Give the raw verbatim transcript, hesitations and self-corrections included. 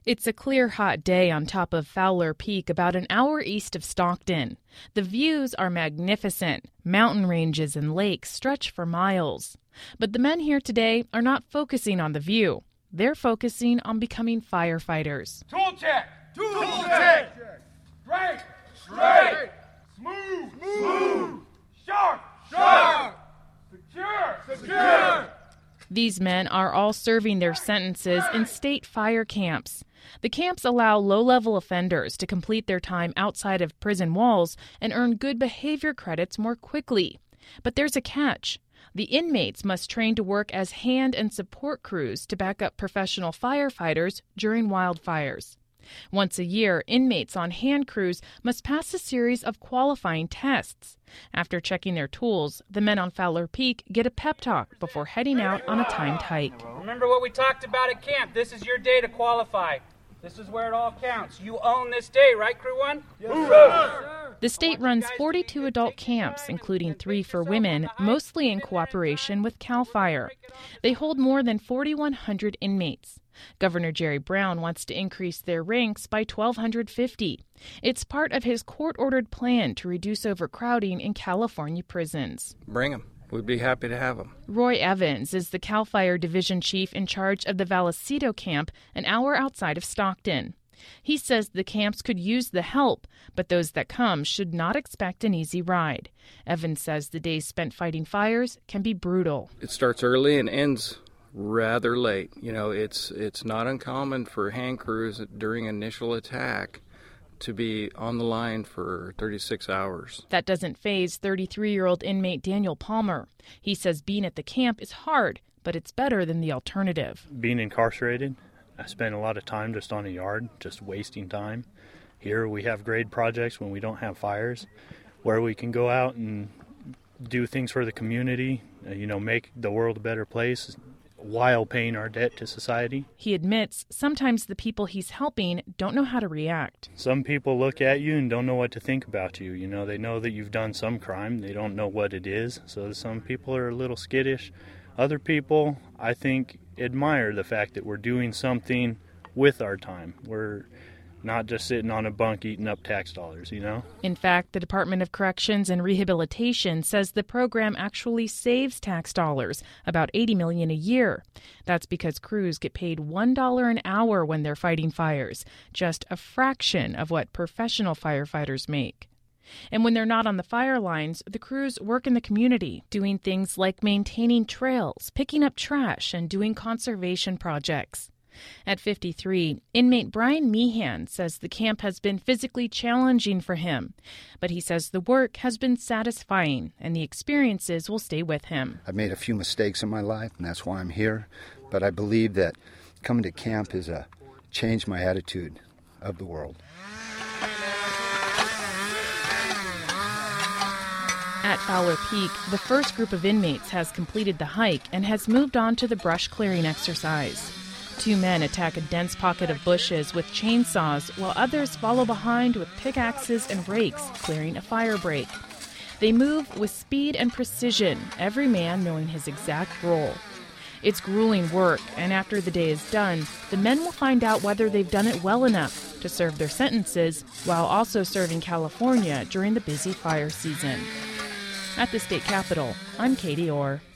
It's a clear, hot day on top of Fowler Peak, about an hour east of Stockton. The views are magnificent. Mountain ranges and lakes stretch for miles. But the men here today are not focusing on the view. They're focusing on becoming firefighters. Tool check! Tool, Tool check! check. Straight! Straight! Smooth! Smooth! Sharp! Sharp! Secure! Secure! These men are all serving their sentences in state fire camps. The camps allow low-level offenders to complete their time outside of prison walls and earn good behavior credits more quickly. But there's a catch. The inmates must train to work as hand and support crews to back up professional firefighters during wildfires. Once a year, inmates on hand crews must pass a series of qualifying tests. After checking their tools, the men on Fowler Peak get a pep talk before heading out on a timed hike. Remember what we talked about at camp. This is your day to qualify. This is where it all counts. You own this day, right, Crew One? Yes, sir. The state runs forty-two adult camps, including three for women, mostly in cooperation with CAL FIRE. They hold more than forty-one hundred inmates. Governor Jerry Brown wants to increase their ranks by one thousand two hundred fifty. It's part of his court-ordered plan to reduce overcrowding in California prisons. Bring them. We'd be happy to have them. Roy Evans is the CAL FIRE division chief in charge of the Vallecito camp, an hour outside of Stockton. He says the camps could use the help, but those that come should not expect an easy ride. Evans says the days spent fighting fires can be brutal. It starts early and ends rather late. You know, it's it's not uncommon for hand crews during initial attack to be on the line for thirty-six hours. That doesn't faze thirty-three-year-old inmate Daniel Palmer. He says being at the camp is hard, but it's better than the alternative. Being incarcerated, I spend a lot of time just on a yard, just wasting time. Here we have grade projects when we don't have fires, where we can go out and do things for the community, you know, make the world a better place, while paying our debt to society. He admits sometimes the people he's helping don't know how to react. Some people look at you and don't know what to think about you. You know, they know that you've done some crime. They don't know what it is. So some people are a little skittish. Other people, I think, admire the fact that we're doing something with our time. We're not just sitting on a bunk eating up tax dollars, you know? In fact, the Department of Corrections and Rehabilitation says the program actually saves tax dollars, about eighty million dollars a year. That's because crews get paid one dollar an hour when they're fighting fires, just a fraction of what professional firefighters make. And when they're not on the fire lines, the crews work in the community, doing things like maintaining trails, picking up trash, and doing conservation projects. At fifty-three, inmate Brian Meehan says the camp has been physically challenging for him, but he says the work has been satisfying and the experiences will stay with him. I've made a few mistakes in my life, and that's why I'm here, but I believe that coming to camp has uh, changed my attitude of the world. At Fowler Peak, the first group of inmates has completed the hike and has moved on to the brush clearing exercise. Two men attack a dense pocket of bushes with chainsaws, while others follow behind with pickaxes and rakes, clearing a fire break. They move with speed and precision, every man knowing his exact role. It's grueling work, and after the day is done, the men will find out whether they've done it well enough to serve their sentences while also serving California during the busy fire season. At the state capitol, I'm Katie Orr.